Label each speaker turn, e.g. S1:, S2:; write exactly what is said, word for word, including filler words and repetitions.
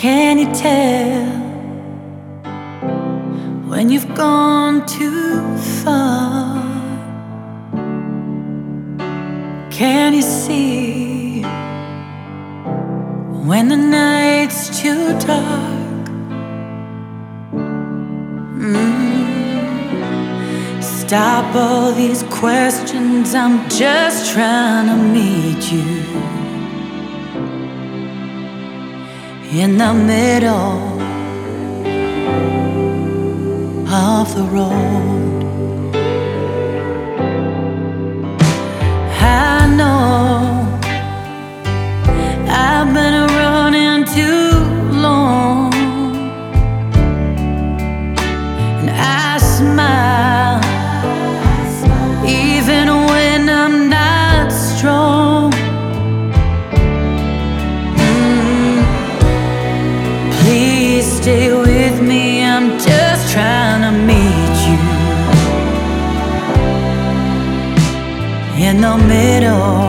S1: Can you tell when you've gone too far? Can you see when the night's too dark? Mm. Stop all these questions, I'm just trying to meet you in the middle of the road. I know I've been running too long, and I smile even when I'm not strong. Please stay with me, I'm just trying to meet you in the middle